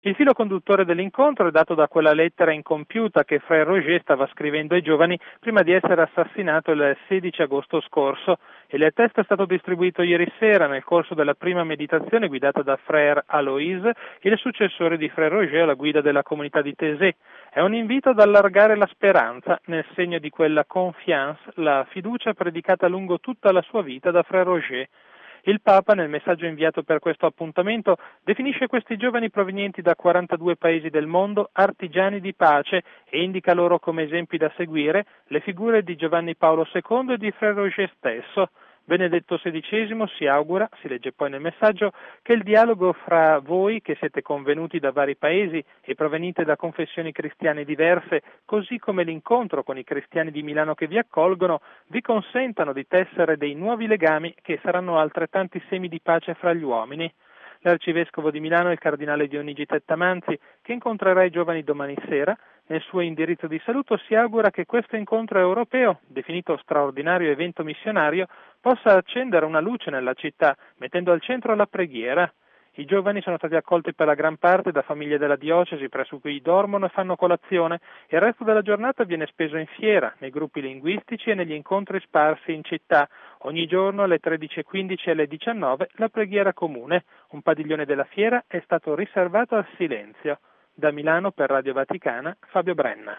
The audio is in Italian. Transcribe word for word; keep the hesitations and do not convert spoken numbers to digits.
Il filo conduttore dell'incontro è dato da quella lettera incompiuta che Frère Roger stava scrivendo ai giovani prima di essere assassinato il sedici agosto scorso, e il testo è stato distribuito ieri sera nel corso della prima meditazione guidata da Frère Aloïse, il successore di Frère Roger alla guida della comunità di Taizé. È un invito ad allargare la speranza nel segno di quella confiance, la fiducia predicata lungo tutta la sua vita da Frère Roger. Il Papa, nel messaggio inviato per questo appuntamento, definisce questi giovani provenienti da quarantadue paesi del mondo artigiani di pace e indica loro come esempi da seguire le figure di Giovanni Paolo secondo e di Frère Roger stesso. Benedetto sedicesimo si augura, si legge poi nel messaggio, che il dialogo fra voi, che siete convenuti da vari paesi e provenite da confessioni cristiane diverse, così come l'incontro con i cristiani di Milano che vi accolgono, vi consentano di tessere dei nuovi legami che saranno altrettanti semi di pace fra gli uomini. L'arcivescovo di Milano, il cardinale Dionigi Tettamanzi, che incontrerà i giovani domani sera, nel suo indirizzo di saluto si augura che questo incontro europeo, definito straordinario evento missionario, possa accendere una luce nella città, mettendo al centro la preghiera. I giovani sono stati accolti per la gran parte da famiglie della diocesi presso cui dormono e fanno colazione, e il resto della giornata viene speso in fiera, nei gruppi linguistici e negli incontri sparsi in città. Ogni giorno alle tredici e quindici e alle diciannove la preghiera comune. Un padiglione della fiera è stato riservato al silenzio. Da Milano per Radio Vaticana, Fabio Brenna.